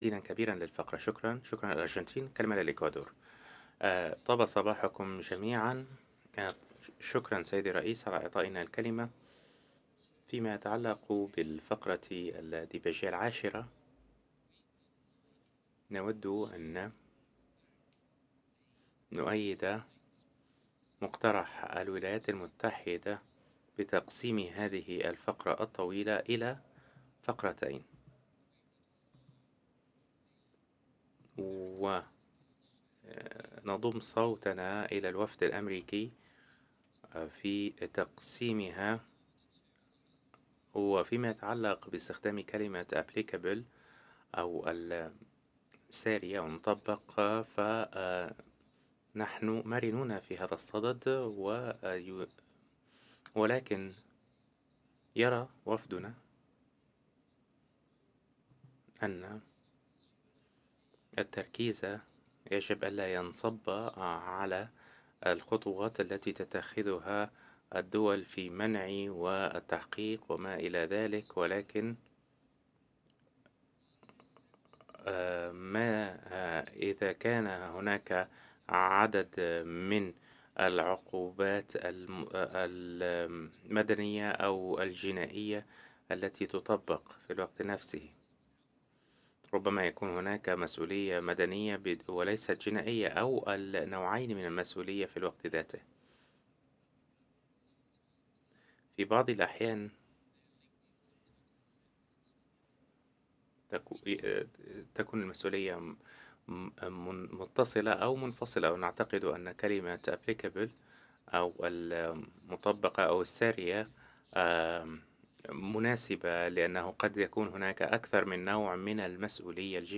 تحديدًا كبيرًا للفقرة، شكرًا، شكرًا الأرجنتين، كلمة للإكوادور. طاب صباحكم جميعًا. شكرًا سيدي الرئيس على إعطائنا الكلمة. فيما يتعلق بالفقرة الديباجية العاشرة، نود أن نؤيد مقترح الولايات المتحدة بتقسيم هذه الفقرة الطويلة إلى فقرتين، ونضم صوتنا إلى الوفد الأمريكي في تقسيمها. وفيما يتعلق باستخدام كلمة applicable أو السارية أو المطبق، فنحن مرنون في هذا الصدد، ولكن يرى وفدنا أن التركيز يجب ألا ينصب على الخطوات التي تتخذها الدول في منع والتحقيق وما إلى ذلك، ولكن ما إذا كان هناك عدد من العقوبات المدنية أو الجنائية التي تطبق في الوقت نفسه. ربما يكون هناك مسؤولية مدنية وليست جنائية، أو النوعين من المسؤولية في الوقت ذاته. في بعض الأحيان تكون المسؤولية متصلة أو منفصلة، ونعتقد أن كلمة applicable أو المطبقة أو السارية مناسبة، لأنه قد يكون هناك أكثر من نوع من المسؤولية